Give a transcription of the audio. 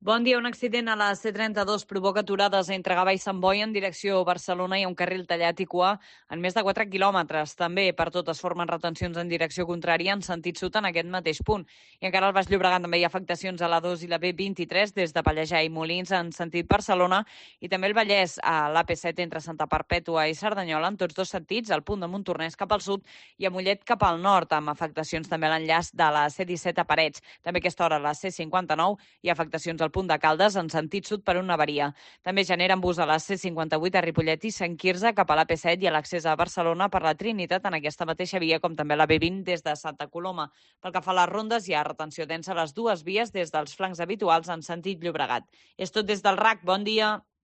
Bon dia. Un accident a la C32 provoca aturades entre Gavà i Sant Boi en direcció a Barcelona. Hi ha un carril tallat i cua en més de 4 quilòmetres. També per tot es formen retencions en direcció contrària en sentit sud en aquest mateix punt. I encara al Baix Llobregat també hi ha afectacions a la 2 i la B23 des de Pallejà i Molins en sentit Barcelona i també el Vallès a l'AP7 entre Santa Perpètua i Cerdanyola en tots dos sentits, al punt de Montornès cap al sud i a Mollet cap al nord, amb afectacions també a l'enllaç de la C17 a Parets. També a aquesta hora a la C59 hi ha afectacions al punt de Caldes en sentit sud per una avaria. També generen bus a la C58 a Ripollet i Sant Quirze cap a l'AP7 i a l'accés a Barcelona per la Trinitat en aquesta mateixa via, com també la B20 des de Santa Coloma. Pel que fa a les rondes, hi ha retenció densa a les dues vies des dels flancs habituals en sentit Llobregat. És tot des del RAC. Bon dia.